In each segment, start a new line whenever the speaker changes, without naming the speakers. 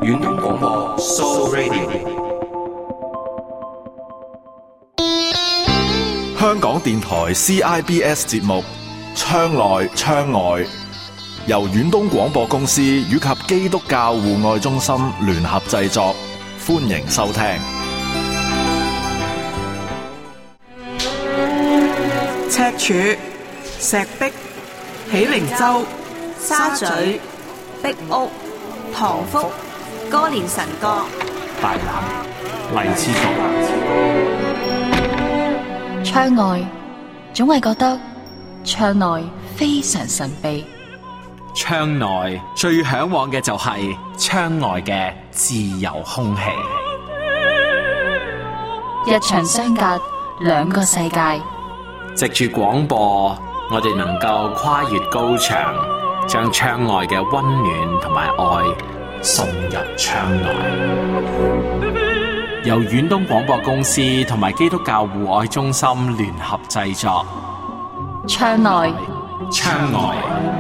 遠東廣播 Soul Radio。
香港電台 CIBS 節目《窗內窗外》，由遠東廣播公司與及基督教戶外中心聯合製作，歡迎收聽。
赤柱、石壁、喜靈洲、
沙咀、壁屋、塘福、歌連臣角、
大欖、荔枝角。
窗外總係覺得窗內非常神秘，
窗內最向往嘅就係窗外嘅自由空氣。
一牆相隔兩個世界，
藉住廣播，我哋能夠跨越高牆，將窗外嘅溫暖同埋愛送入窗內。由遠東廣播公司同埋基督教戶外中心聯合製作，
窗內
窗外。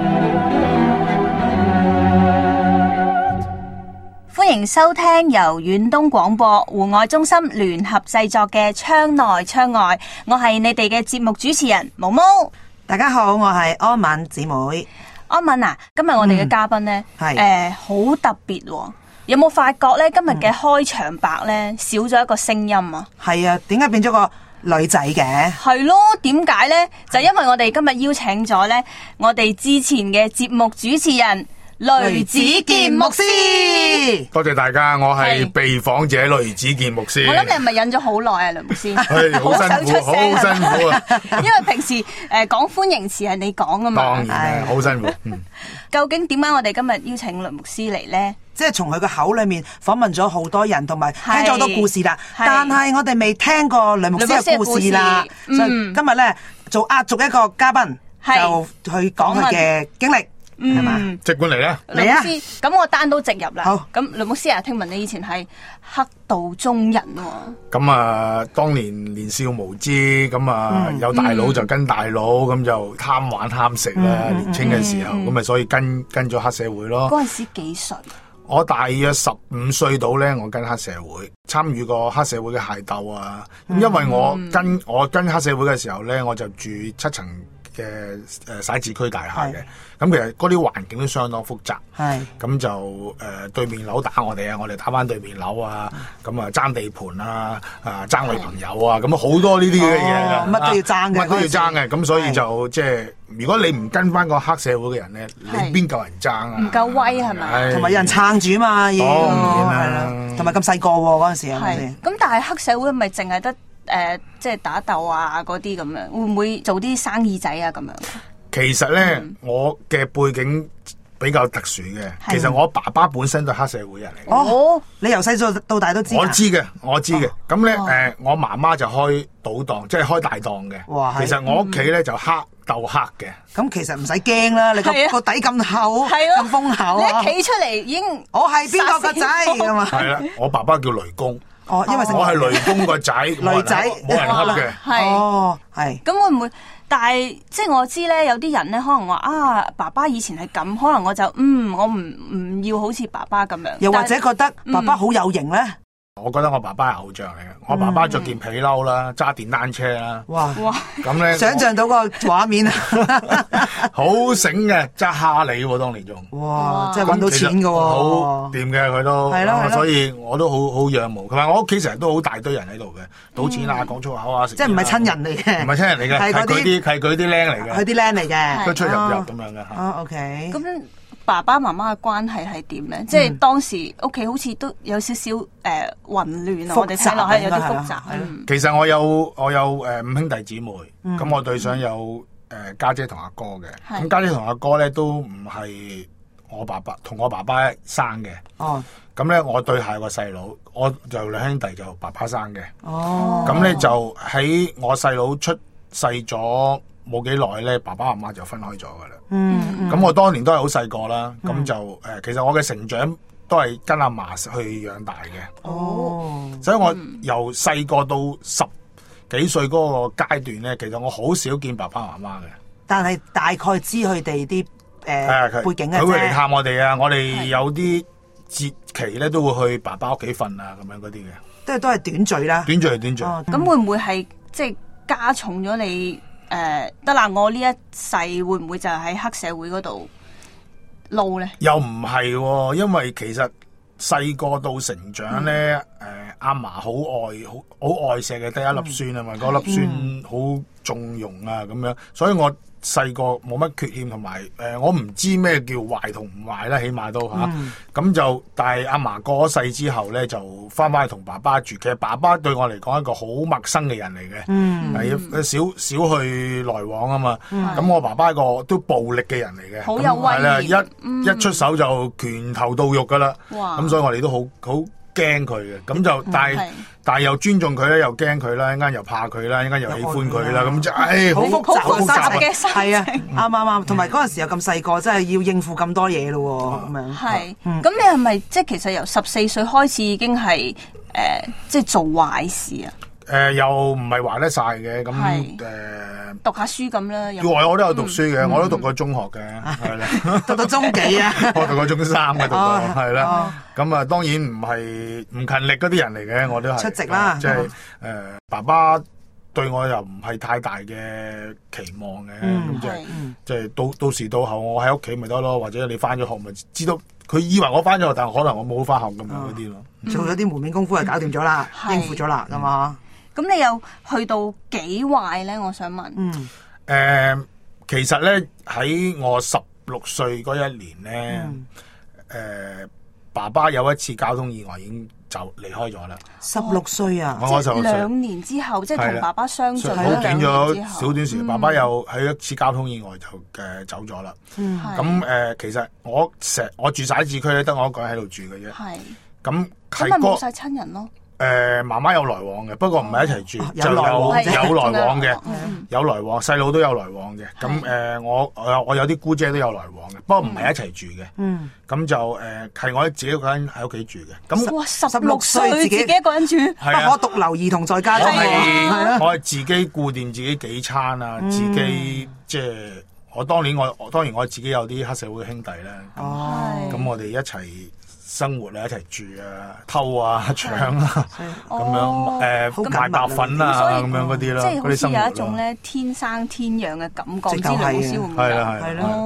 歡迎收聽由遠東廣播戶外中心聯合製作嘅《窗內窗外》，我係你哋嘅節目主持人毛毛。
大家好，我係安敏姊妹。
安敏啊，今日我哋嘅嘉賓呢，好特別喎。有冇發覺咧？今日嘅開場白咧少咗一個聲音啊！
係啊，點解變咗個女仔嘅？
係咯，點解咧？就因為我哋今日邀請咗咧，我哋之前嘅節目主持人雷子健牧師。
多謝大家，我係被訪者雷子健牧師。
我諗你係咪忍咗好耐啊，雷牧師？
係好辛苦，好辛苦啊！
因為平時講歡迎詞係你講噶嘛。
當然係好辛苦。
究竟點解我哋今日邀請雷牧師嚟咧？
即係從佢個口裏面訪問咗好多人，同埋聽咗好多故事啦。但係我哋未聽過雷牧師嘅故事啦。所以今日咧做壓軸一個嘉賓，就去講佢嘅經歷，係嘛？
即管嚟啦，
雷牧師。咁我單刀直入啦。
好，
咁雷牧師啊，聽聞你以前係黑道中人喎。
咁啊，當年年少無知，咁啊有大佬就跟大佬，咁就貪玩貪食啦。年青嘅時候，咁啊所以跟咗黑社會咯。
嗰陣時幾歲？
我大約15歲到咧，我跟黑社會參與過黑社會嘅械鬥啊。因為我跟黑社會嘅時候咧，我就住7層嘅徙置區大廈嘅。咁其實嗰啲環境都相當複雜。咁就對面樓打我哋啊，我哋打翻對面樓啊。咁啊爭地盤啊，爭女朋友啊，咁好多呢啲嘅嘢㗎。
乜都要爭嘅，
乜都要爭嘅。咁所以就即係。如果你唔跟翻個黑社會嘅人咧，你邊夠人爭啊？
唔夠威係咪？
同埋有人撐住啊嘛，要
係
啦。同埋咁細個嗰陣時係咪先？
咁但係黑社會咪淨係得即係打鬥啊嗰啲咁樣，會唔會做啲生意仔啊咁樣？
其實咧，我嘅背景比較特殊嘅。其實我爸爸本身都係黑社會人嚟嘅。
哦，你由細到大都知？
我知嘅。咁咧我媽媽就開賭檔，即係開大檔嘅。哇！其實我屋企咧就黑鬥黑嘅。
咁其實唔使驚啦，你個底咁厚，咁豐厚，
你一企出嚟已經
我係邊個個仔咁啊？
係啦，我爸爸叫雷公。
哦，因為
我係雷公個仔，
雷仔
冇人恰嘅。
係。
咁會唔會？但係即係我知咧，有啲人咧可能話啊，爸爸以前係咁，可能我就我唔要好似爸爸咁樣。
又或者覺得爸爸好有型咧？
我覺得我爸爸係偶像嚟嘅。我爸爸着件皮褸啦，揸電單車啦。
哇！
咁咧，
想象到個畫面啊！
好醒嘅，揸哈利喎，當年仲。
哇！真係搵到錢㗎喎。
好掂嘅佢都。係咯。所以我都好仰慕。同埋我屋企成日都好大堆人喺度嘅，賭錢啊，講粗口啊，食。
即係唔係親人嚟嘅？
唔係親人嚟嘅，係佢啲僆嚟嘅。
佢啲僆嚟嘅。
出出入入咁樣嘅。
哦，OK。
咁爸爸媽媽嘅關係係點咧？即係當時屋企好似都有少少混亂啊，我哋睇落係有啲複雜。
其實我有5兄弟姊妹，咁我對上有家姐同阿哥嘅。咁家姐同阿哥咧都唔係我爸爸同我爸爸生嘅。哦。咁咧我對下個細佬，我就2兄弟就爸爸生嘅。哦。咁咧就喺我細佬出世咗冇幾耐咧，爸爸媽媽就分開咗噶啦。咁我當年都係好細個啦，咁就其實我嘅成長都係跟阿嫲去養大嘅。哦，所以我由細個到10幾歲嗰個階段咧，其實我好少見爸爸媽媽嘅。
但係大概知佢哋啲背景嘅啫。
佢會嚟探我哋啊！我哋有啲期咧都會去爸爸屋企瞓啊，咁樣嗰啲嘅。
都係短聚啦。
短聚。
咁會唔會係即係加重咗你得啦？我呢一世會唔會就係喺黑社會嗰度撈咧？
又唔係喎，因為其實細個到成長咧，阿嫲好愛錫嘅，得一粒孫啊嘛，嗰粒孫好縱容啊咁樣，所以我細個冇乜缺陷，同埋我唔知咩叫壞同唔壞啦，起碼都嚇。咁就但係阿嫲過咗世之後咧，就翻返去同爸爸住。其實爸爸對我嚟講係一個好陌生嘅人嚟嘅，係少去來往啊嘛。咁我爸爸係個都暴力嘅人嚟嘅，
好有威嚴，
一出手就拳頭到肉噶啦。咁所以我哋都好驚佢嘅，咁就但係又尊重佢咧，又驚佢啦，一間又怕佢啦，一間又喜歡佢啦，咁就
好複雜
嘅心情。
係啊，啱，同埋嗰陣時又咁細個，真係要應付咁多嘢咯喎，咁樣。
係，咁你係咪即係其實由14歲開始已經係即係做壞事啊？
又唔係話得晒嘅，咁
讀下書咁啦。
我都有讀書嘅，我都讀過中學嘅，係啦，
讀到中幾啊？
我讀過中3嘅，讀過係啦。咁啊，當然唔係唔勤力嗰啲人嚟嘅，我都係
出席啦。
即係爸爸對我又唔係太大嘅期望嘅，咁即係到時到後我喺屋企咪得咯，或者你翻咗學咪知道，佢以為我翻咗學，但係可能我冇翻學咁樣嗰啲咯。做咗啲門面功夫係搞掂咗啦，應付咗啦，咁嘛。
咁你又去到幾壞咧？我想問。
其實咧喺我16歲嗰一年咧，爸爸有一次交通意外已經就離開咗啦。16歲啊！
即係2年之後，即係同爸爸相聚咗2年之後，
小短時間，爸爸又喺一次交通意外就走咗啦。咁其實我住徙置區咧，得我一個人喺度住嘅啫。係。咁
咪冇晒親人咯？
媽媽有來往嘅，不過唔係一齊住，就有來往嘅，有來往，細佬都有來往嘅。咁我有啲姑姐都有來往嘅，不過唔係一齊住嘅。咁就係我自己一個人喺屋企住嘅。咁
哇，16歲自己一個人住，
不可獨留兒童在家中。
我係自己顧掂自己幾餐啊，自己即係當然我自己有啲黑社會嘅兄弟啦。咁我哋一齊生活啊，一齊住啊，偷啊，搶啊，咁樣賣白粉啊，咁樣嗰啲咯，
即係好似有一種咧天生天養嘅感覺，唔知梁老師會唔會？
係啦。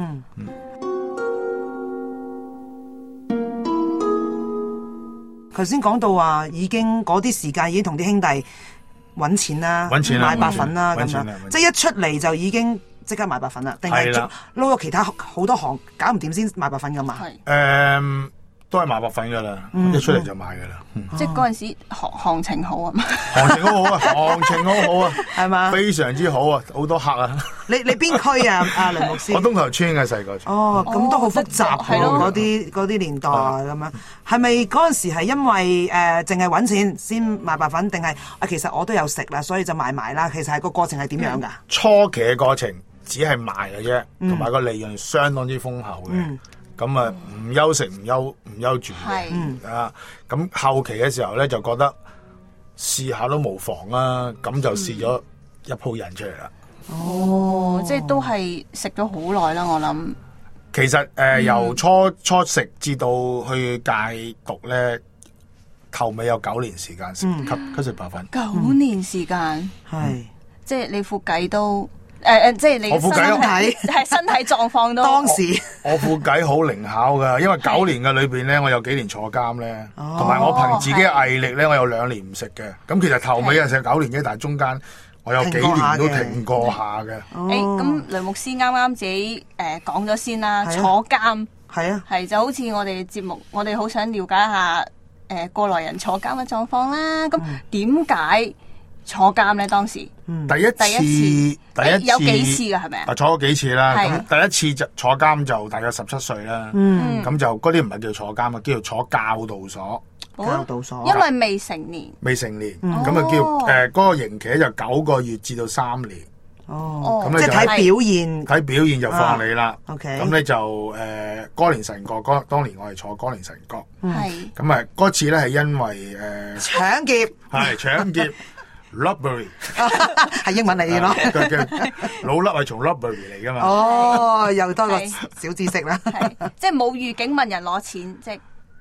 頭先講到話，已經嗰啲時間已經同啲兄弟揾錢啦，賣白粉啦，咁樣，即係一出嚟就已經即刻賣白粉啦，定係撈咗其他好多行搞唔掂先賣白粉㗎嘛？
都係賣白粉噶啦，一出嚟就賣噶啦。
即係嗰陣時行情好啊嘛，
行情好好啊，行情好好啊，
係嘛？
非常之好啊，好多客啊。
你邊區啊？阿梁牧師，
我東頭村嘅細個。
咁都好複雜喎，嗰啲年代咁樣。係咪嗰陣時係因為淨係揾錢先賣白粉，定係其實我都有食啦，所以就賣埋啦？其實係個過程係點樣㗎？
初期嘅過程只係賣嘅啫，同埋個利潤相當之豐厚嘅。咁啊，唔憂食唔憂住嘅，咁後期嘅時候咧就覺得試下都無妨啦，咁就試咗一鋪人出嚟啦。
即係都係食咗好耐啦，我諗。
其實由初食至到去戒毒咧，頭尾有9年時間吸食白粉。
9年時間，
係，
即係你副計都。即係你
我副計
係身體狀況都
當時
我副計好靈巧噶，因為9年嘅裏邊咧，我有幾年坐監咧，同埋我憑自己嘅毅力咧，我有2年唔食嘅。咁其實頭尾係食9年嘅，但係中間我有幾年都停過下嘅。
咁梁牧師啱啱自己講咗先啦，坐監係就好似我哋節目，我哋好想了解下過來人坐監嘅狀況啦。咁點解坐監咧？當時
第一次
有幾次㗎係咪啊？
坐咗幾次啦。咁第一次就坐監就大概17歲啦。咁就嗰啲唔係叫坐監啊，叫做坐教導所。
教導所，
因為未成年。
咁啊叫嗰個刑期就9個月至到3年。咁
即係睇
表現就放你啦。
OK。
咁咧就哥連臣角，當年我係坐哥連臣角。
係。
咁啊嗰次咧係因為
搶劫。
係搶劫。Robbery
係英文嚟嘅咯，
老笠係從 robbery 嚟噶嘛？
又多個小知識啦。
即係冇預警問人攞錢，即係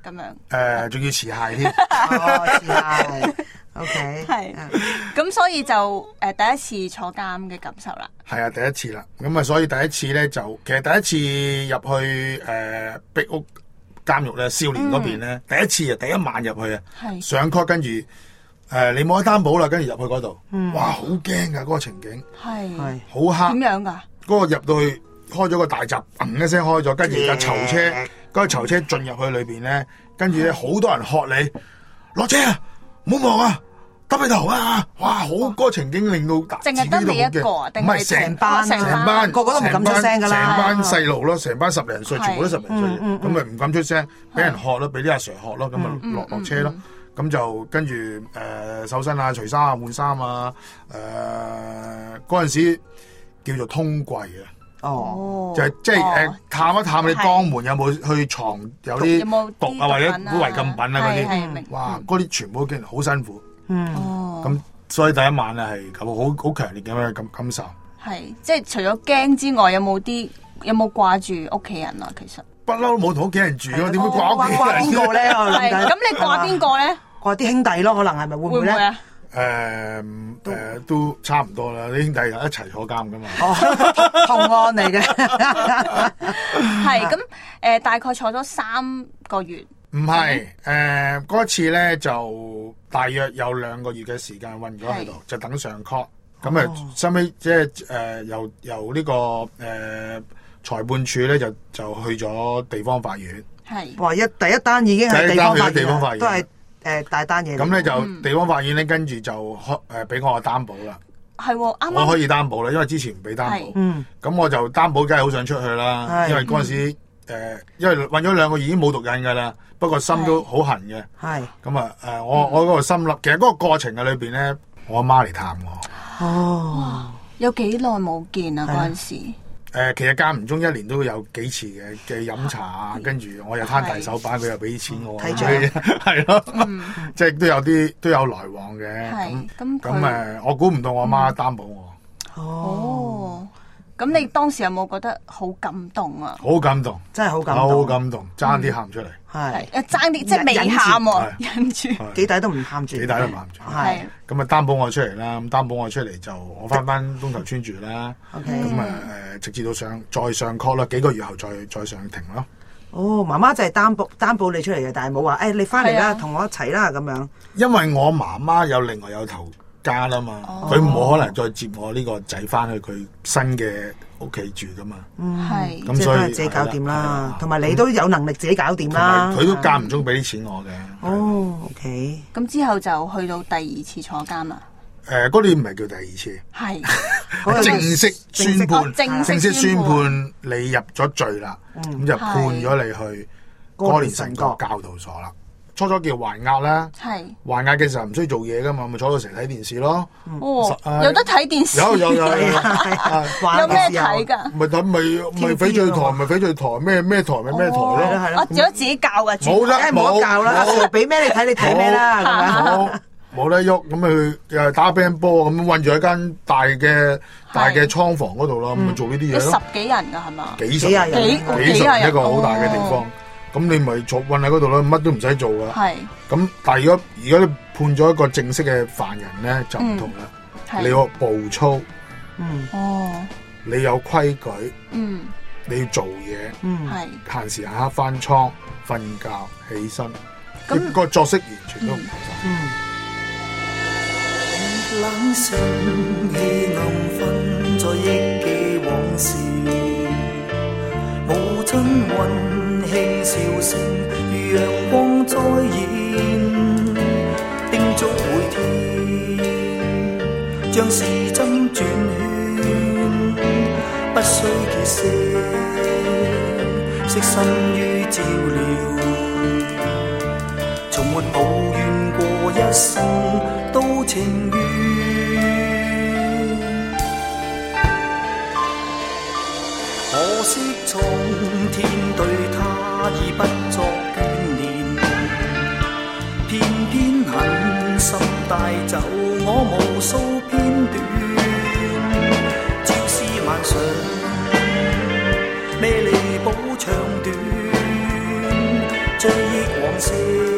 咁樣。
仲要持械添。
持械。OK。
係。咁所以就第一次坐監嘅感受啦。
係啊，第一次啦。咁啊，所以第一次咧就其實第一次入去壁屋監獄咧，少年嗰邊咧，第一次啊，第一晚入去啊，上 court 跟住你冇得擔保啦，跟住入去嗰度，哇，好驚噶嗰個情景，係好黑。
點樣噶？
嗰個入到去開咗個大閘，砰一聲開咗，跟住架囚車，嗰個囚車進入去裏邊咧，跟住咧好多人喝你落車啊，唔好望啊，耷你頭啊，哇，好嗰個情景令到
淨係得你一個啊？定係成班
個個都唔敢出聲噶啦，
成班細路咯，成班10零歲，全部都10零歲，咁咪唔敢出聲，俾人喝咯，俾啲阿 Sir 喝咯，咁咪落車咯。咁就跟住搜身啊、除衫啊、換衫啊，嗰陣時叫做通櫃啊，就係即係探一探你肛門有冇去藏有啲毒啊或者違禁品啊嗰啲，哇！嗰啲全部都經好辛苦，咁所以第一晚咧係好強烈嘅感受。係
即係除咗驚之外，有冇掛住屋企人啊？其實
不嬲都冇同屋企人住咯，點會掛屋企人？
掛邊個咧？
咁你掛邊個咧？
掛啲兄弟咯，可能係咪會唔會咧？
都差唔多啦，啲兄弟一齊坐監噶嘛。
同案嚟嘅。
係咁大概坐咗3個月。
唔係嗰次咧就大約有2個月嘅時間韞咗喺度，就等上 court。咁啊，收尾即係由呢個裁判處咧就去咗地方法院。係
哇！第一單已經係地方法院，都係大單嘢。
咁咧就地方法院咧跟住就俾我擔保啦。
係啱
我可以擔保啦，因為之前唔俾擔保。咁我就擔保，梗係好想出去啦。因為嗰陣時因為韞咗2個月已經冇毒癮噶啦，不過心都好痕嘅。係咁啊我嗰個心諗，其實嗰個過程嘅裏邊咧，我阿媽嚟探我。
有幾耐冇見啊？嗰陣時
其實間唔中1年都有幾次嘅飲茶啊，跟住我又攤大手板，佢又俾錢我，係咯，即係都有來往嘅。咁我估唔到我媽擔保我。
咁你當時有冇覺得好感動啊？
好感動，
真係好感動，
好感動，爭啲喊出嚟。
係爭啲，即係未喊喎，忍住，
幾大都唔喊住，
幾大都唔喊住。係咁啊，擔保我出嚟啦。咁擔保我出嚟就我翻東頭村住啦。咁直至到再上 court 啦，幾個月後再上庭咯。
媽媽就係擔保你出嚟嘅，但係冇話你翻嚟啦，同我一齊啦咁樣。
因為我媽媽另外有頭家啦嘛，佢冇可能再接我呢個仔翻去佢新嘅屋企住噶嘛。
係咁，所以自己搞掂啦。同埋你都有能力自己搞掂啦。
佢都間唔中俾啲錢我嘅。
OK。
咁之後就去到第2次坐監啦。
嗰年唔係叫第2次，係正式宣判，正式宣判你入咗罪啦，咁就判咗你去歌連臣角教導所啦。初初叫還押啦，還押嘅時候唔需要做嘢噶嘛，咪坐到成日睇電視咯。
有得睇電視？
有
有咩睇噶？
咪翡翠台，咪翡翠台，咩台咪咩台咯。
我只有自己教噶，
冇得
教啦。俾咩你睇，你睇咩啦？
冇得喐，咁咪又打乒乓波咁，韞住喺間大嘅倉房嗰度咯，咁咪做呢啲嘢咯。
10幾人噶係嘛？
幾十人一個好大嘅地方。咁你咪韞喺嗰度咯，乜都唔使做噶。係。咁但係如果你判咗一個正式嘅犯人咧，就唔同啦。你有步操。你有規矩。你要做嘢。閒時閒刻翻倉、瞓覺、起身。咁個作息完全都唔同晒。
冷醒氣暗分，再憶記往事，母親溫馨笑聲，如陽光再現，叮囑每天，將時針轉圈，不需結識，悉心於照料，從沒抱怨過一生都情願。可惜蒼天對他已不作眷戀，偏偏狠心帶走我無數片段，朝思晚想，咩彌補長短，追憶往些，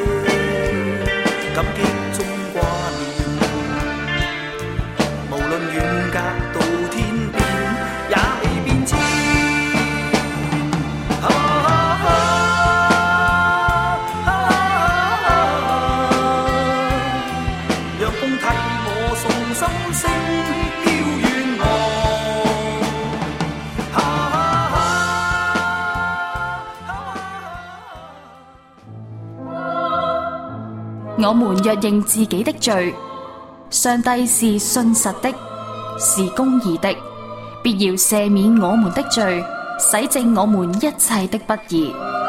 感激中掛念，無論遠隔到天邊，也未變遷。讓風替我送心聲，飄遠
我們若認自己的罪，上帝是信實的，是公義的，必要赦免我們的罪，洗淨我們一切的不義。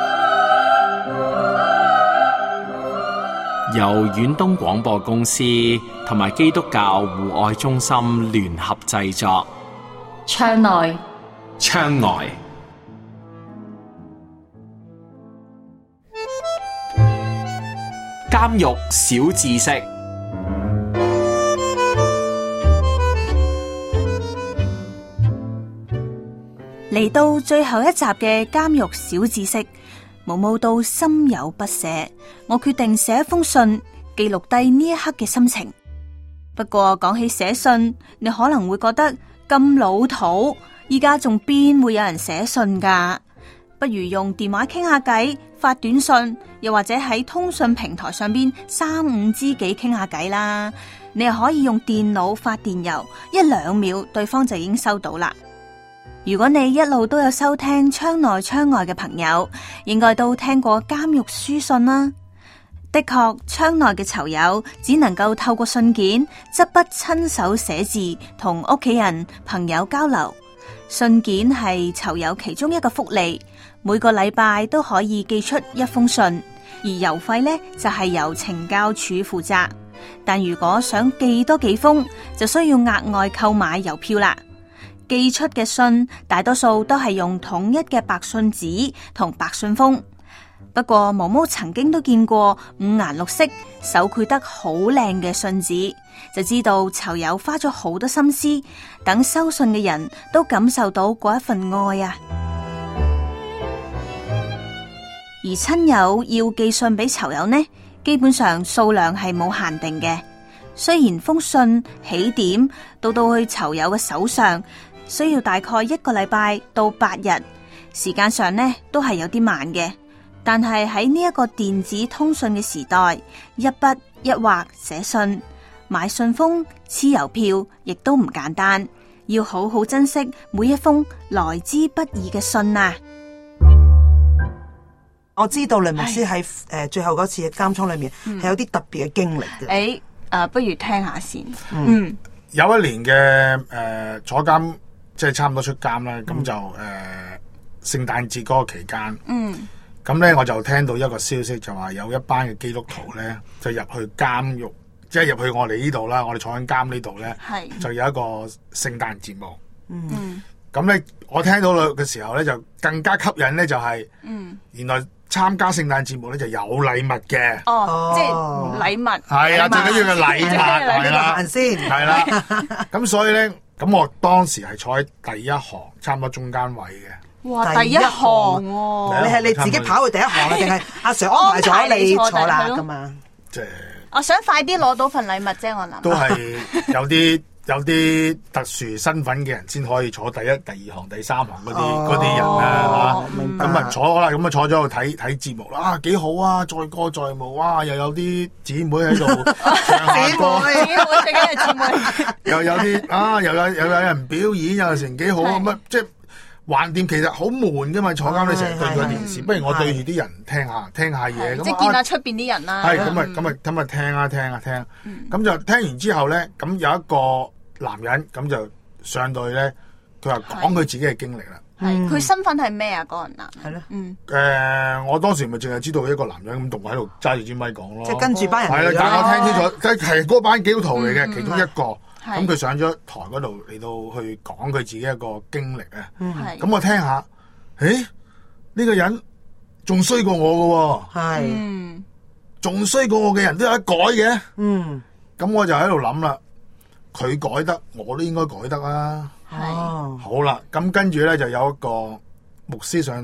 由遠東廣播公司同埋基督教戶外中心聯合製作，
窗內
窗外。監獄小知識，
嚟到最後一集嘅監獄小知識，毛毛到心有不捨，我決定寫一封信記錄低呢一刻嘅心情。不過講起寫信，你可能會覺得咁老土，依家仲邊會有人寫信㗎？不如用電話傾下偈，發短信，又或者喺通訊平台上邊3、5知己傾下偈啦。你又可以用電腦發電郵，1-2秒對方就已經收到啦。如果你一路都有收聽窗內窗外嘅朋友，應該都聽過監獄書信啦。的確，窗內嘅囚友只能夠透過信件執筆親手寫字，同屋企人朋友交流。信件係囚友其中一個福利，每個禮拜都可以寄出一封信，而郵費呢就係由懲教署負責。但如果想寄多幾封，就需要額外購買郵票啦。寄出嘅信大多數都係用統一嘅白信紙同白信封，不過毛毛曾經都見過5顏6色、手繪得好靚嘅信紙，就知道囚友花咗好多心思，等收信嘅人都感受到嗰一份愛啊！而親友要寄信俾囚友呢，基本上數量係冇限定嘅。雖然封信起點到去囚友嘅手上需要大概1個禮拜到8日，時間上呢都係有啲慢嘅。但係喺呢一個電子通訊嘅時代，一筆一畫寫信，買信封、黐郵票，亦都唔簡單，要好好珍惜每一封來之不易嘅信啊！
我知道雷牧師喺最後嗰次嘅監倉裏面係有啲特別嘅經歷嘅。
不如聽下先。
有一年嘅坐監，即係差唔多出監啦，咁就聖誕節嗰個期間，咁咧我就聽到一個消息，就話有一班嘅基督徒咧就入去監獄，即係入去我哋呢度啦，我哋坐緊監呢度咧，就有一個聖誕節目。咁咧我聽到嘅時候咧就更加吸引咧，就係原來參加聖誕節目咧就有禮物嘅。
即係禮物。
係啊，最緊要嘅禮物係啦，
先
係啦。咁所以咧，咁我當時係坐喺第一行，差唔多中間位嘅。
哇！第一行喎，
你係你自己跑去第一行啊，定係阿 Sir 安排咗你坐啦咁啊？
即係
我想快啲攞到份禮物啫，我諗
都係有啲特殊身份嘅人先可以坐第一、第二行、第三行嗰啲人啦嚇。咁啊坐啦，咁啊坐咗度睇節目啦，幾好啊！載歌載舞，哇！又有啲姊妹喺度唱下歌，
姊妹最緊係姊妹，
又有啲又有人表演，又成幾好咁啊！即係橫掂，其實好悶噶嘛，坐監你成日對住個電視，不如我對住啲人聽下嘢，
即係見下出邊啲人啦。
係咁啊聽，咁就聽完之後咧，咁有一個男人咁就上到去咧，佢話講佢自己嘅經歷啦。
係佢身份係咩啊？嗰個男係
咧。我當時咪淨係知道一個男人咁同我喺度揸住支咪講咯。
即係跟住班人。
係啦，但係我聽清楚，即係嗰班基督徒嚟嘅其中一個。咁佢上咗台嗰度嚟到去講佢自己一個經歷啊。咁我聽下，呢個人仲衰過我㗎喎。仲衰過我嘅人都有得改嘅。咁我就喺度諗啦。佢改得，我都應該改得啦。好啦，咁跟住咧就有一個牧師上台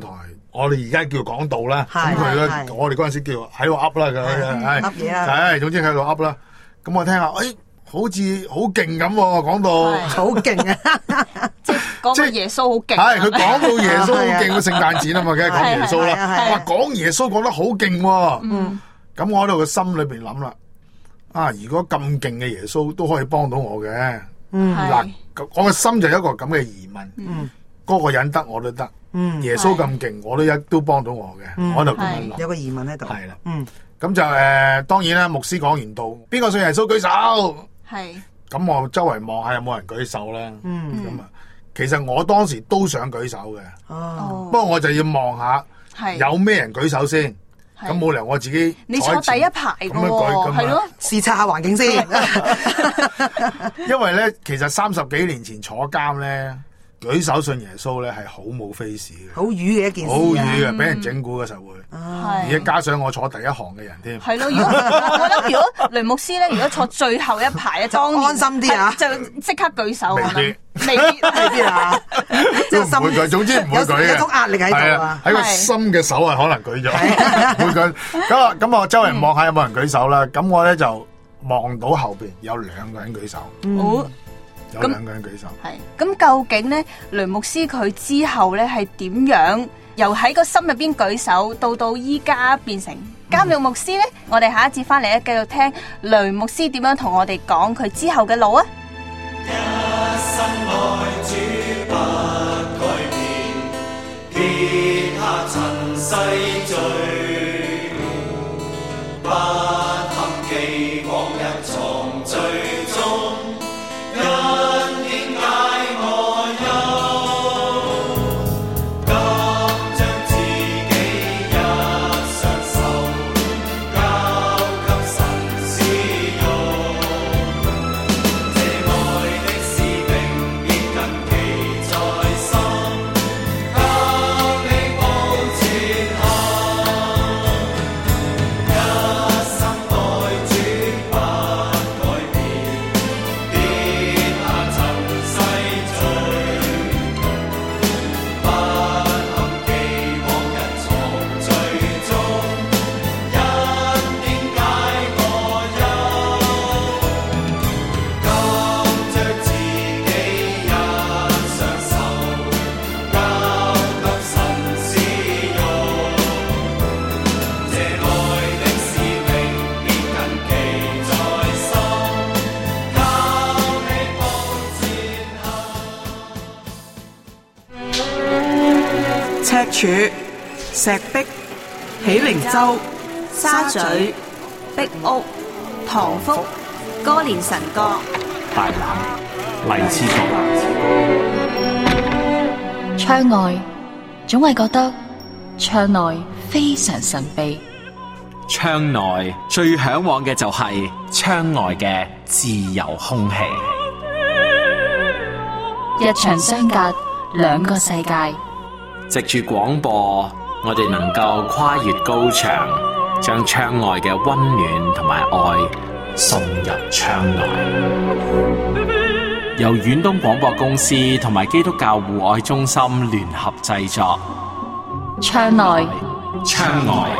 我哋而家叫講道啦，咁佢咧，我哋嗰陣時叫喺度噏啦，佢
噏嘢啦，
係總之喺度噏啦。咁我聽下，好似好勁咁講到，
好勁啊！
即係講到耶穌好勁，
係佢講到耶穌好勁，聖誕節啊嘛，梗係講耶穌啦。哇，講耶穌講得好勁喎。咁我喺度個心裏邊諗啦，如果咁勁嘅耶穌都可以幫到我嘅，嗱，我個心就有一個咁嘅疑問。嗰個人得我都得，耶穌咁勁，我都幫到我嘅，我就咁樣諗。
有個疑問喺度。
係啦，咁就當然啦，牧師講完道，邊個信耶穌舉手？係。咁我周圍望下有冇人舉手啦。咁啊，其實我當時都想舉手嘅。不過我就要望下有咩人舉手先。咁冇理由我自己
你坐第一排嘅喎，係咯，
視察下環境先。
因為咧，其實30幾年前坐監咧，舉手信耶穌咧係好冇 face 嘅，
好瘀嘅一件事，
好瘀嘅，俾人整蠱嘅時候會。而家加上我坐第一行嘅人添。
係咯，我諗如果雷牧師咧，如果坐最後一排咧，當
安心啲啊，
就即刻舉手。
未必啊，
即係唔會舉，總之唔會舉嘅。
有種壓力喺度啊，
喺個心嘅手係可能舉咗，唔會舉。咁我周圍望下有冇人舉手啦。咁我咧就望到後邊有2個人舉手。有2個人舉手。
係咁，究竟咧雷牧師佢之後咧係點樣？由喺個心入邊舉手，到依家變成監獄牧師咧？我哋下一節翻嚟咧，繼續聽雷牧師點樣同我哋講佢之後嘅路啊！
一生愛主不改變，撇下塵世罪，不堪記往日藏罪中，因點解我憂？今將自己一雙手交給神使用。
赤柱、石壁、喜靈洲、
沙咀、壁屋、塘福、歌連臣角、
大欖、荔枝角。
窗外總係覺得窗內非常神秘，
窗內最向往嘅就係窗外嘅自由空氣。
一牆相隔兩個世界，
藉住廣播，我哋能夠跨越高牆，將窗外嘅溫暖同埋愛送入窗內。由遠東廣播公司同埋基督教戶外中心聯合製作，
窗內
窗外。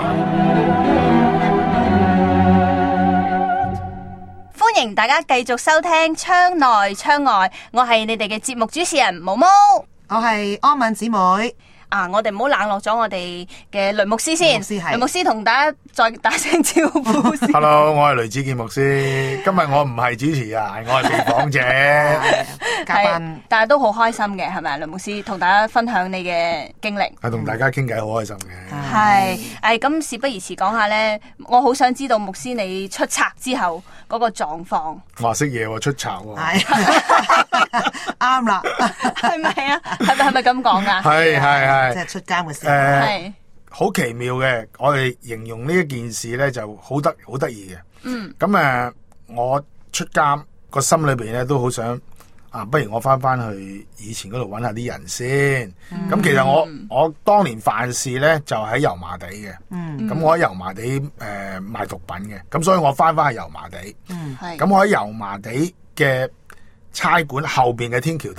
歡迎大家繼續收聽窗內窗外，我係你哋嘅節目主持人毛毛，
我係安敏姊妹。
我哋唔好冷落咗我哋嘅雷牧師先。雷牧師同大家再打聲招呼先。
Hello， 我係雷子健牧師。今日我唔係主持啊，我係被訪者
嘉賓，
但係都好開心嘅，係咪啊？雷牧師同大家分享你嘅經歷，
係同大家傾偈好開心嘅。
係咁事不宜遲，講下咧，我好想知道牧師你出冊之後嗰個狀況。
話識嘢喎，出冊喎。
啱啦，
係咪啊？係咪咁講啊？
係。即係出監嘅時候，
係
好奇妙嘅。我哋形容呢一件事咧，就好得意嘅。咁我出監個心裏邊咧都好想不如我翻去以前嗰度揾下啲人先。咁其實我當年犯事咧就喺油麻地嘅。咁我喺油麻地賣毒品嘅。咁所以我翻去油麻地。咁我喺油麻地嘅差館後邊嘅天橋底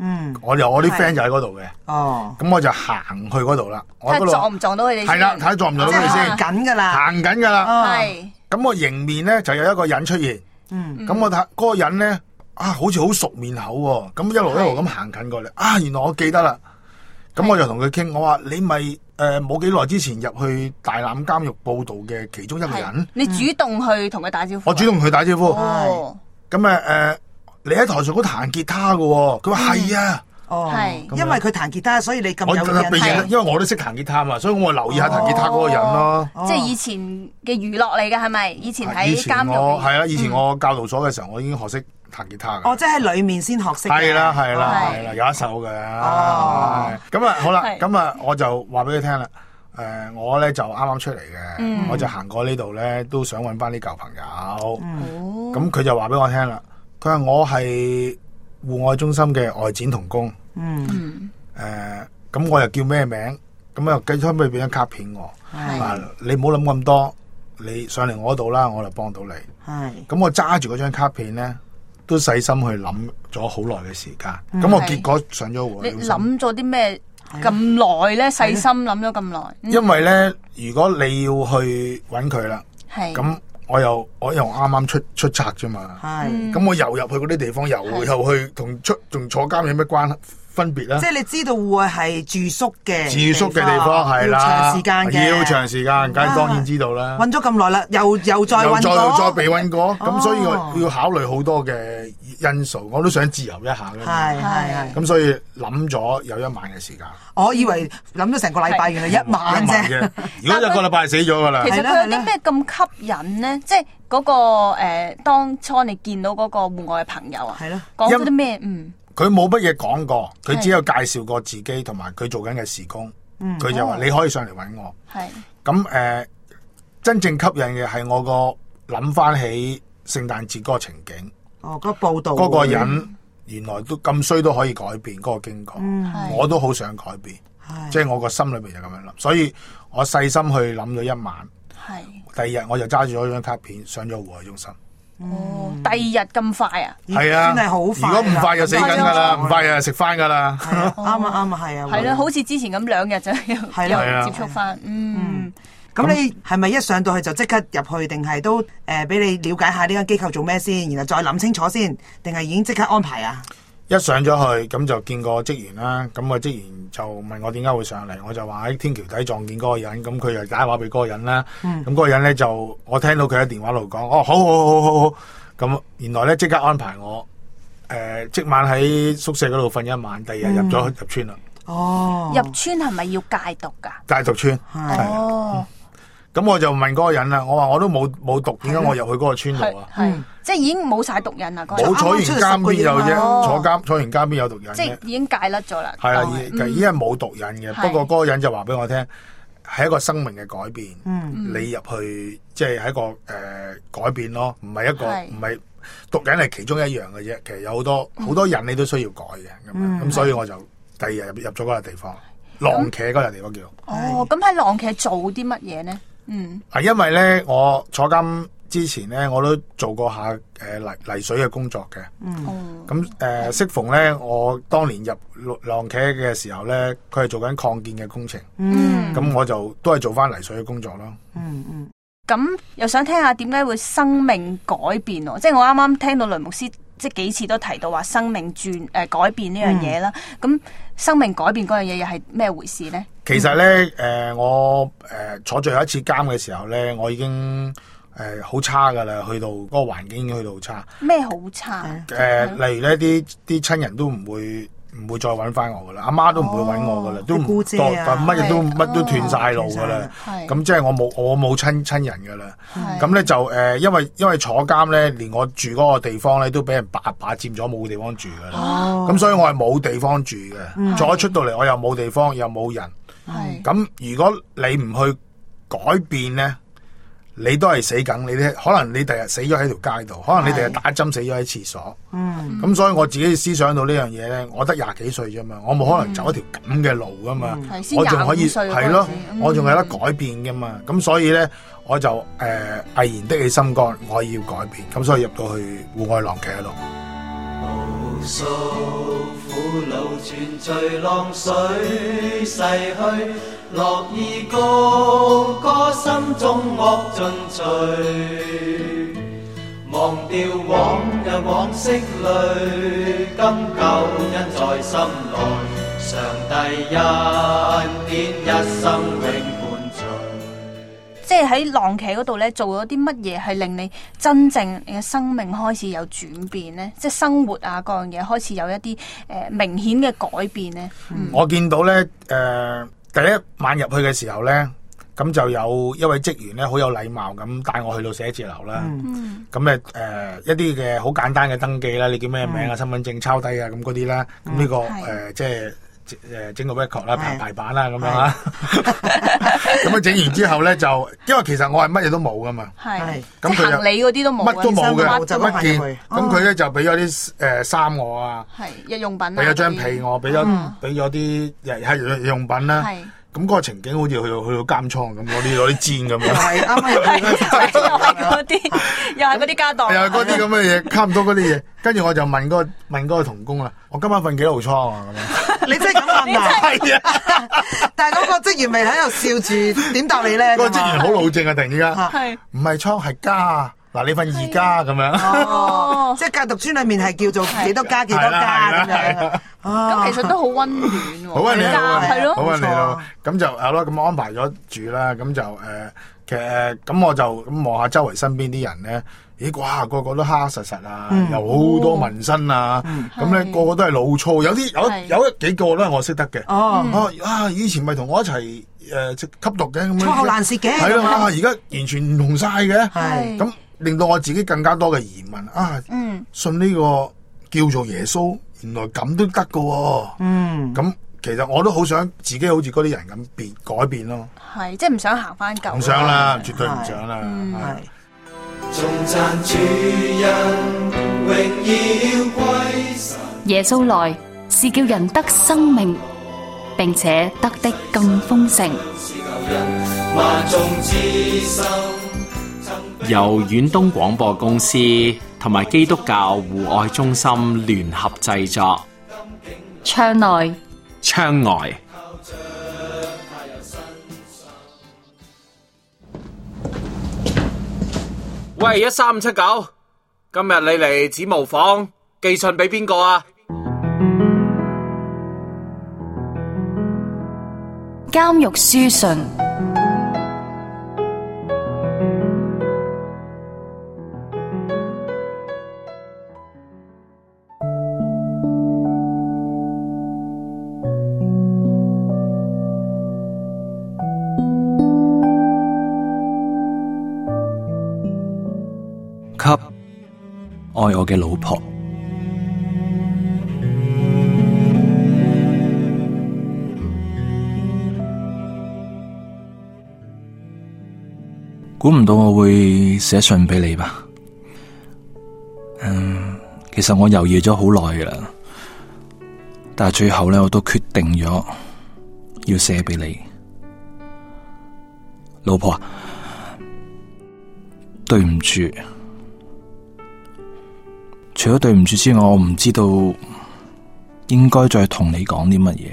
我啲 friend 就喺嗰度嘅。咁我就行去嗰度啦。我嗰度
撞唔撞到佢哋？
係啦，睇下撞唔撞到佢哋先。
行緊噶啦，
行緊噶啦。
係。
咁我迎面咧就有一個人出現。咁我睇嗰個人咧好似好熟面口喎。咁一路咁行近過嚟。原來我記得啦。咁我就同佢傾，我話你咪冇幾耐之前入去大欖監獄報道嘅其中一個人。
你主動去同佢打招呼？
我主動同佢打招呼。咁你喺台上嗰彈吉他㗎喎。佢話係啊。
係，因為佢彈吉他，所以你咁有印。
因為我都識彈吉他嘛，所以我留意下彈吉他嗰個人咯。
即係以前嘅娛樂嚟嘅係咪？以前喺監獄。
係啊，以前我教導所嘅時候，我已經學識彈吉他嘅。
即係喺裏面先學識。
係啦，有一首嘅。咁好啦，咁我就話俾佢聽啦。我咧就啱啱出嚟嘅，我就行過呢度咧，都想搵翻啲舊朋友。咁佢就話俾我聽啦，佢話我係戶外中心嘅外展同工。咁我又叫咩名？咁又繼續俾俾張卡片我。你唔好諗咁多，你上嚟我度啦，我就幫到你。咁我揸住嗰張卡片咧，都細心去諗咗好耐嘅時間。咁我結果上咗戶外中心。
你諗咗啲咩咁耐咧？細心諗咗咁耐。
因為咧，如果你要去揾佢啦，咁我又啱啱出冊啫嘛。咁我又入去嗰啲地方，又去同坐監有咩分別啦？
即係你知道戶外係住宿嘅
地方係啦，
長時間嘅，
要長時間，梗係當然知道啦。
揾咗咁耐啦，又再揾過，
再被揾過，咁所以我要考慮好多嘅因素，我都想自由一下嘅。係。咁所以諗咗有一晚嘅時間。
我以為諗咗成個禮拜，原來一晚啫。
如果一個禮拜死咗噶啦。
其實佢有啲咩咁吸引呢？即係嗰個當初你見到嗰個戶外嘅朋友啊，講咗啲咩？
佢冇乜嘢講過，佢只有介紹過自己同埋佢做緊嘅事工。佢就話你可以上嚟揾我。咁真正吸引嘅係我個諗翻起聖誕節嗰個情景。
嗰個報道。
嗰個人原來都咁衰都可以改變嗰個經過。我都好想改變。即係我個心裏邊就咁樣諗，所以我細心去諗咗一晚。第二日我就揸住咗張卡片上咗戶外中心。
第二日咁快啊？
係啊，
真係好快。
如果唔快就死緊噶啦，唔快就食翻噶啦。
啱啊，係啊。
係啦，好似之前咁2日就又接觸翻。
咁你係咪一上到去就即刻入去，定係都俾你了解下呢間機構做咩先，然後再諗清楚先，定係已經即刻安排啊？
一上咗去咁就見過職員啦，咁個職員就問我點解會上嚟，我就話喺天橋底撞見嗰個人，咁佢就打電話俾嗰個人啦。咁嗰個人咧就我聽到佢喺電話度講，好，咁原來咧即刻安排我即晚喺宿舍嗰度瞓一晚，第二日入村啦。
入村係咪要戒毒噶？
戒毒村係。咁我就問嗰個人啦，我話我都冇毒，點解我入去嗰個村度啊？
即係已經冇晒毒癮啦。
冇坐完監邊有啫，坐完監邊有毒癮？
即係已經戒甩咗啦。
係啦，已經係冇毒癮嘅。不過嗰個人就話俾我聽，係一個生命嘅改變。你入去即係一個改變咯，唔係毒癮係其中一樣嘅啫。其實有好多人你都需要改嘅。咁所以我就第二日入咗嗰個地方，浪茄嗰個地方叫。
咁喺浪茄做啲乜嘢呢？
因為咧，我坐監之前咧，我都做過下泥水嘅工作嘅。咁適逢咧，我當年入浪茄嘅時候咧，佢係做緊擴建嘅工程。咁我就都係做翻泥水嘅工作咯。
咁又想聽下點解會生命改變喎？即係我啱啱聽到雷牧師即係幾次都提到話生命改變呢樣嘢啦。咁生命改變嗰樣嘢又係咩回事呢？
其實咧，我坐最後一次監嘅時候咧，我已經好差噶啦，去到嗰個環境已經去到好差。
咩好差？
例如咧，啲親人都唔會再揾翻我噶啦，阿媽都唔會揾我噶啦，都唔多，乜都斷晒路噶啦。咁即係我冇親人噶啦。咁咧就因為坐監咧，連我住嗰個地方咧都俾人霸佔咗，冇地方住噶啦。咁所以我係冇地方住嘅。再出到嚟我又冇地方，又冇人。咁如果你唔去改變咧，你都係死梗。可能你第日死咗喺條街度，可能你第日打針死咗喺廁所。咁所以我自己思想到呢樣嘢咧，我得20幾歲啫嘛，我冇可能走一條咁嘅路噶嘛。我仲可以係咯，我仲有得改變噶嘛。咁所以咧，我就毅然的起心肝，我要改變。咁所以入到去戶外浪茄嗰度。
路全隨浪水逝去，樂意高歌心中樂盡隨，忘掉往日往昔淚，今救恩在心內，上帝恩典一生永伴隨。
即係喺浪劇嗰度咧，做咗啲乜嘢係令你真正你嘅生命開始有轉變呢？即係生活啊，各樣嘢開始有一啲明顯嘅改變呢？
我見到咧第一晚入去嘅時候咧，咁就有一位職員咧好有禮貌咁帶我去到寫字樓啦。咁咧一啲嘅好簡單嘅登記啦，你叫咩名啊、身份證抄低啊咁嗰啲啦。咁呢個即係整個 record 啦、排版啦咁樣啦。咁整完之後咧就，因為其實我係乜嘢都冇噶嘛。
係。
咁佢
行李嗰啲都冇。
乜都冇嘅，乜件。咁佢咧就俾咗啲衫我啊。
係日用品。
俾咗張被我，俾咗啲日用品啦。咁嗰個情景好似去到監倉咁，攞啲氈咁樣。係啱啱入去嗰啲，
又係嗰啲家當。
又係嗰啲咁嘅嘢，差唔多嗰啲嘢。跟住我就問嗰個童工啦，我今晚瞓幾號倉啊？咁樣。
你真係咁問啊？係啊。但係嗰個職員咪喺度笑住，點答你咧？
嗰個職員好老正啊！突然之間，
係唔
係倉係家？嗱，你瞓2家咁樣。
哦，即係戒毒村裏面係叫做幾多家幾多家咁樣。
咁其實都好溫暖喎。
好溫暖，
係咯，
好溫暖咯。咁就係咯，咁安排咗住啦。咁就其實咁我就咁望下周圍身邊啲人咧，咦，哇，個個都黑實實啊，又好多紋身啊。咁咧個個都係老粗，有幾個都係我識得嘅。以前咪同我一齊吸毒嘅咁樣。
粗口爛舌嘅。
係啦，而家完全唔同晒嘅。
係。
咁令到我自己更加多嘅疑問信呢個叫做耶穌，原來咁都得噶。咁其實我都好想自己好似嗰啲人咁改變咯。
係，即係唔想行翻舊。
唔想啦，絕對唔想啦。
耶穌來是叫人得生命，並且得的更豐盛。
由遠東廣播公司同埋基督教互愛中心聯合製作，
窗內
窗外。喂，13579，今日你嚟指模坊寄信俾邊個啊？
監獄書信。
給愛我嘅老婆。估唔到我會寫信俾你吧？其實我猶豫咗好耐噶啦，但係最後咧，我都決定咗要寫俾你，老婆。對唔住。除咗對唔住之外，我唔知道應該再同你講啲乜嘢。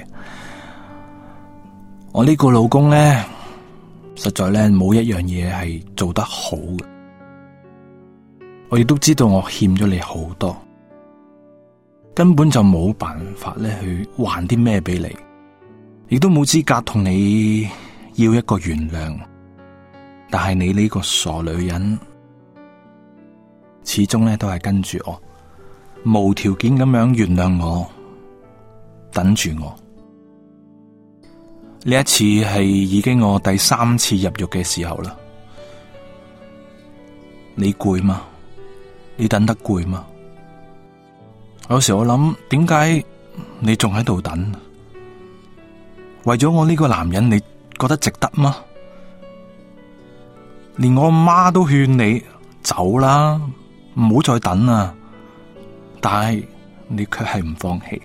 我呢個老公呢，實在呢冇一樣嘢係做得好嘅。我亦都知道我欠咗你好多，根本就冇辦法呢去還啲咩俾你，亦都冇資格同你要一個原諒。但係你呢個傻女人，始終呢都係跟住我，無條件咁樣原諒我，等住我。呢一次係已經我第3次入獄嘅時候啦。你攰嗎？你等得攰嗎？有時我諗，點解你仲喺度等？為咗我呢個男人，你覺得值得嗎？連我媽都勸你走啦，唔好再等啦。但係你卻係唔放棄。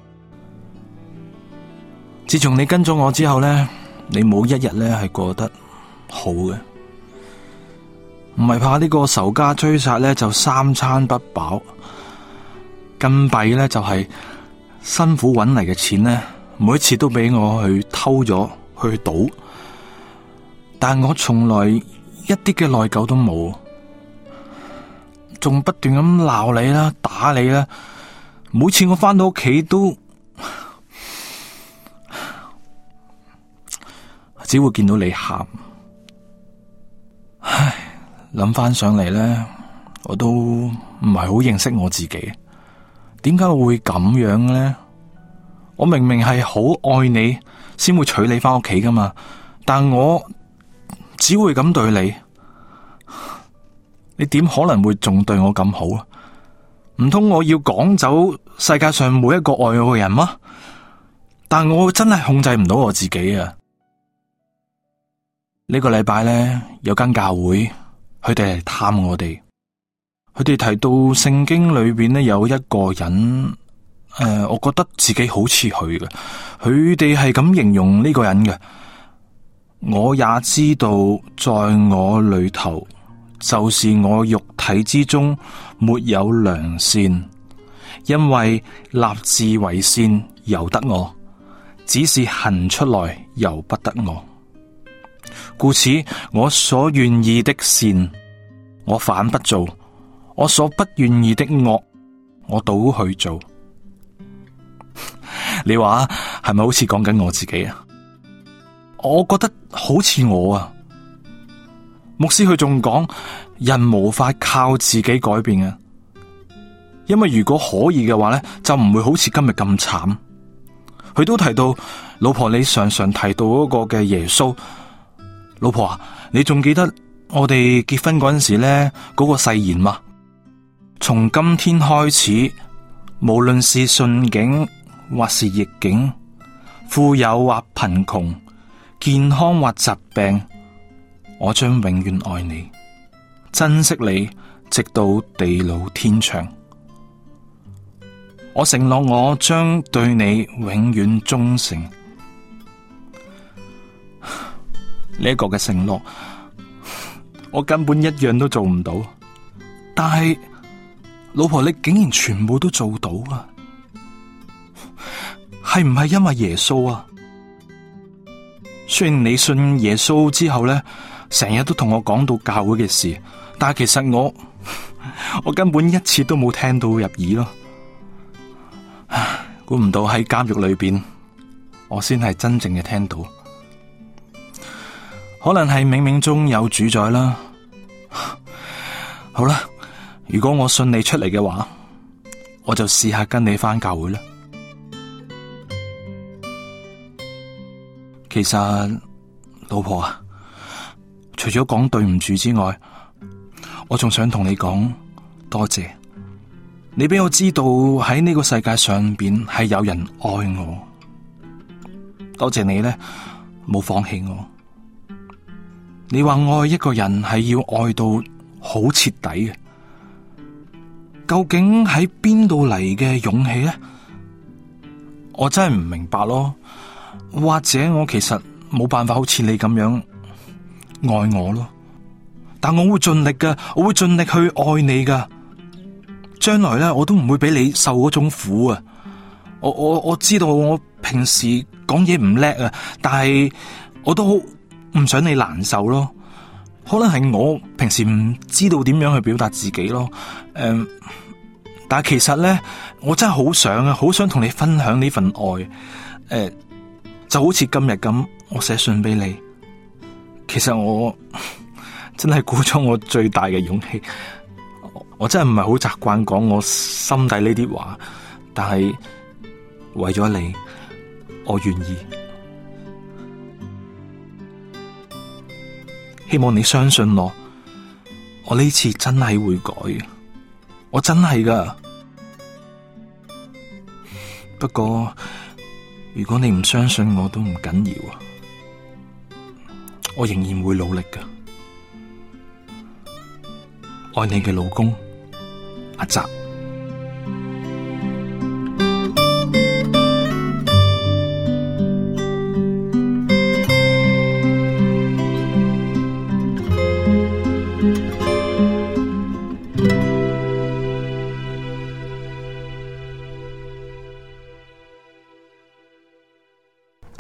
自從你跟咗我之後呢，你冇一日呢係過得好嘅。唔係怕呢個仇家追殺呢就3餐不飽，更弊呢就係辛苦揾嚟嘅錢呢，每一次都俾我去偷咗去賭，但我從來一啲嘅內疚都冇，仲不斷咁鬧你啦，打你啦。每次我翻到屋企都只會見到你喊。唉，諗翻上嚟呢，我都唔係好認識我自己。點解我會咁樣呢？我明明係好愛你，先會娶你翻屋企噶嘛，但我只會咁對你，你點可能會仲對我咁好啊？唔通我要趕走世界上每一個愛我嘅人嗎？但我真係控制唔到我自己啊！呢個禮拜呢，有間教會，佢哋嚟探我哋。佢哋提到聖經裏邊呢，有一個人，我覺得自己好似佢嘅。佢哋係咁形容呢個人嘅。我也知道，在我裏頭，就是我肉體之中沒有良善，因為立志為善由得我，只是行出來由不得我。故此，我所願意的善，我反不做。我所不願意的惡，我倒去做。你話係咪好似講緊我自己啊？我覺得好似我啊。牧師佢仲講，人無法靠自己改變啊，因為如果可以嘅話咧，就唔會好似今日咁慘。佢都提到，老婆你常常提到嗰個嘅耶穌。老婆啊，你仲記得我哋結婚嗰陣時咧嗰個誓言嗎？從今天開始，無論是順境或是逆境，富有或貧窮，健康或疾病，我將永遠愛你，珍惜你，直到地老天長。我承諾我將對你永遠忠誠。呢一個嘅承諾，我根本一樣都做唔到，但係老婆，你竟然全部都做到啊！係唔係因為耶穌啊？雖然你信耶穌之後咧，成日都同我講到教會嘅事，但係其實我根本一次都冇聽到入耳咯。估唔到喺監獄裏邊，我先係真正嘅聽到。可能係冥冥中有主宰啦。好啦。如果我信你出嚟嘅話，我就試下跟你返教會啦。其實，老婆啊，除咗講對唔住之外，我仲想同你講多謝。你俾我知道喺呢個世界上邊係有人愛我，多謝你咧，冇放棄我。你話愛一個人係要愛到好徹底嘅。究竟喺邊度嚟嘅勇氣呢？我真係唔明白咯。或者我其實冇辦法好似你咁樣愛我咯。但我會盡力噶，我會盡力去愛你噶。將來咧，我都唔會俾你受嗰種苦啊！我知道我平時講嘢唔叻啊，但係我都好唔想你難受咯。可能係我平時唔知道點樣去表達自己咯，但係其實咧，我真係好想啊，好想同你分享呢份愛，就好似今日咁，我寫信俾你。其實我真係鼓咗我最大嘅勇氣，我真係唔係好習慣講我心底呢啲話，但係為咗你，我願意。希望你相信我，我呢次真係會改嘅，我真係噶。不過如果你唔相信我都唔緊要啊，我仍然會努力噶。愛你嘅老公阿澤。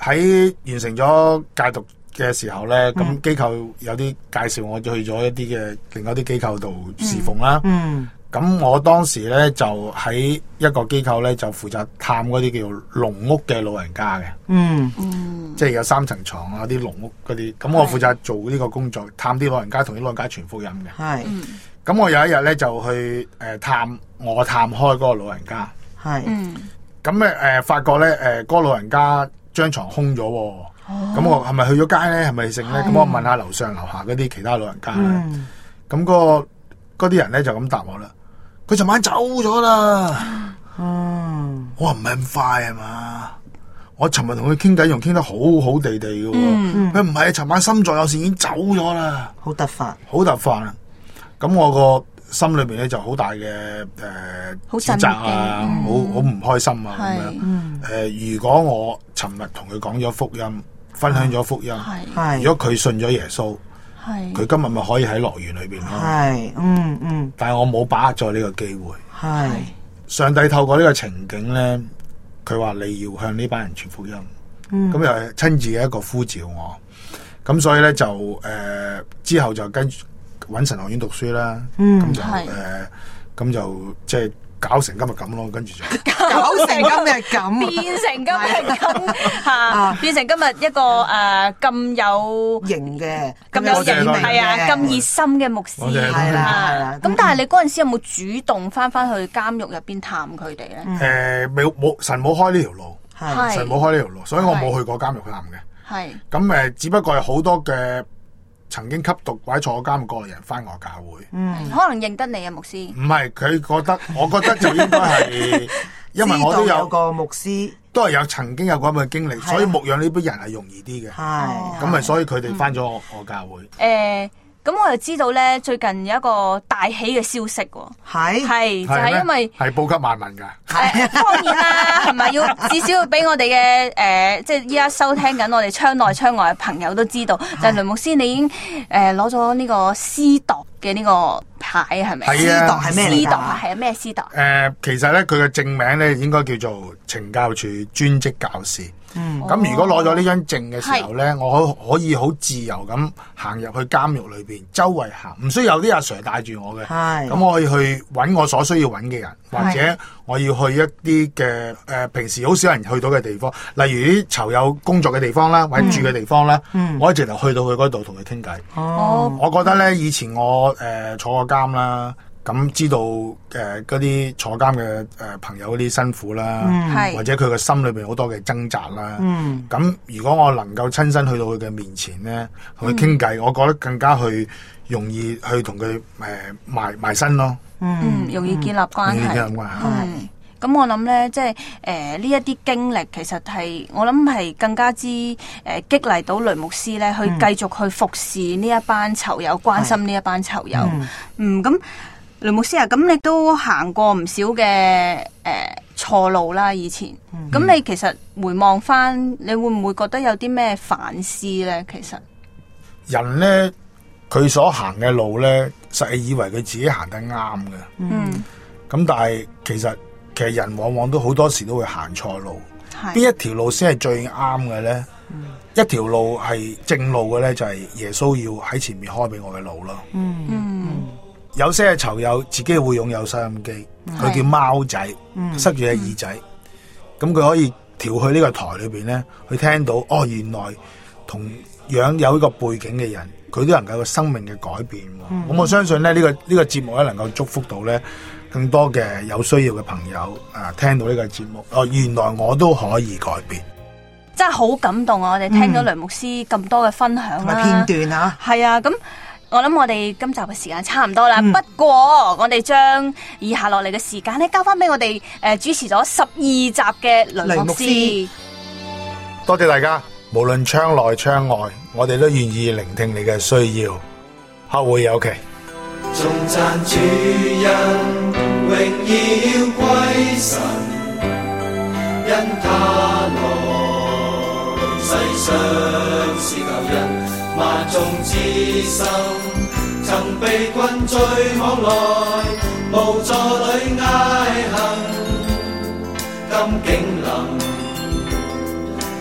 喺完成咗戒毒嘅時候咧，咁機構有啲介紹我去咗一啲嘅另外啲機構度侍奉啦。咁我當時咧就喺一個機構咧就負責探嗰啲叫籠屋嘅老人家嘅，即係有3層床啊啲籠屋嗰啲。咁我負責做呢個工作，探啲老人家同啲老人家傳福音嘅。係，咁我有一日咧就去探開嗰個老人家。係，咁咧發覺咧嗰個老人家張床空咗喎。咁我係咪去咗街咧？係咪剩咧？咁我問下樓上樓下嗰啲其他老人家咧。咁嗰啲人咧就咁答我啦。佢尋晚走咗啦。我話唔係咁快係嘛？我尋日同佢傾偈，仲傾得好好地地嘅。佢唔係，尋晚心臟有事已經走咗啦。好突發啊！咁我個心裏邊咧就好大嘅指責啊，好唔開心啊咁樣。如果我尋日同佢講咗福音，分享咗福音，如果佢信咗耶穌。佢今日咪可以喺樂園裏邊咯，但係我冇把握咗呢個機會。上帝透過呢個情景咧，佢話你要向呢班人傳福音，咁又係親自嘅一個呼召我，咁所以咧就之後就跟住搵神學院讀書啦，咁就即係搞成今日咁咯，跟住就
搞成今日咁，
變成今日咁吓，變成今日一個咁有型嘅，咁有型係啊，咁熱心嘅牧師係啦。咁但係你嗰陣時有冇主動翻去監獄入邊探佢哋咧？
冇，神冇開呢條路，神冇開呢條路，所以我冇去過監獄探嘅。係咁只不過係好多嘅。曾經吸毒或者坐監嘅個人翻我教會，
可能認得你啊，牧師。
唔係，佢覺得，我覺得就應該係，因為我都有
個牧師，
都係有曾經有咁嘅經歷，所以牧養呢啲人係容易啲嘅。咁咪所以佢哋翻咗我教會。
咁我就知道咧，最近有一個大喜嘅消息喎。係就係因為
係報給萬民㗎。
當然啦，係咪要至少要俾我哋嘅即係依家收聽緊我哋窗內窗外嘅朋友都知道，就係雷牧師你已經攞咗呢個司鐸嘅呢個牌係咪？
係啊，
司鐸係咩嚟㗎？
司鐸係啊，咩司鐸？
其實咧佢嘅正名咧應該叫做懲教處專職教士。咁如果攞咗呢張證嘅時候咧，我可以好自由咁行入去監獄裏邊，周圍行，唔需要有啲阿 Sir 帶住我嘅。咁我可以去揾我所需要揾嘅人，或者我要去一啲嘅平時好少人去到嘅地方，例如啲囚友工作嘅地方啦，或者住嘅地方啦，我可以直頭去到佢嗰度同佢傾偈。我覺得咧，以前我坐過監啦。咁知道嗰啲坐監嘅朋友嗰啲辛苦啦，或者佢嘅心裏邊好多嘅掙扎啦。咁如果我能夠親身去到佢嘅面前咧，同佢傾偈，我覺得更加容易去同佢埋身咯。
容易建立關係。咁我諗咧，即係呢一啲經歷，其實係我諗係更加之激勵到雷牧師咧，去繼續去服侍呢一班囚友，關心呢一班囚友。咁。雷牧師啊，咁你都行過唔少嘅錯路啦，以前。咁你其實回望翻，你會唔會覺得有啲咩反思咧？其實
人咧，佢所行嘅路咧，實係以為佢自己行得啱嘅。咁但係其實人往往都好多時都會行錯路。邊一條路先係最啱嘅咧？一條路係正路嘅咧，就係耶穌要喺前面開俾我嘅路咯。有些嘅囚友自己會擁有收音機，佢叫貓仔，塞住隻耳仔，咁佢可以調去呢個台裏邊咧，去聽到原來同樣有一個背景嘅人，佢都能夠有生命嘅改變。咁我相信咧，呢個節目咧能夠祝福到咧更多嘅有需要嘅朋友聽到呢個節目，原來我都可以改變，
真係好感動啊！我哋聽咗雷牧師咁多嘅分享
啦，片段啊，
係啊，咁。我諗我哋今集嘅時間差唔多啦，不過我哋將以下落嚟嘅時間咧交翻俾我哋主持咗12集嘅雷牧師。
多謝大家，無論窗內窗外，我哋都願意聆聽你嘅需要。後會有期。
頌讚主恩，榮耀歸神，因他來世上是救恩。萬眾之心曾被困罪網內，無助裏哀恨，今竟能靠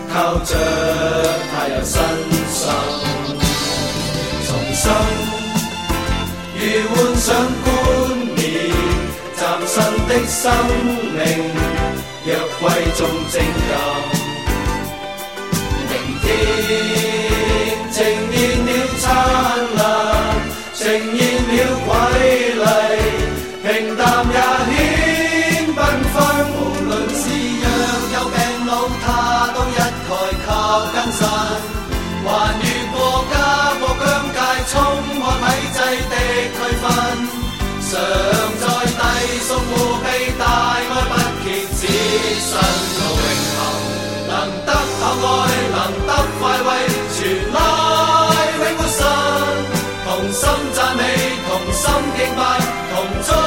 着他有身心，重生如換上冠冕，嶄新的生命，若貴重正感。明天呈現了燦爛，呈現了瑰麗，平淡也顯繽紛。無論是若有病老，他都一概靠跟身，還遇過家國疆界，衝破體制的區分，常在遞送護庇，大愛不竭，只身到永恆，能得厚愛，能得快慰，傳來永活神，同心讚美，同心敬拜，同祝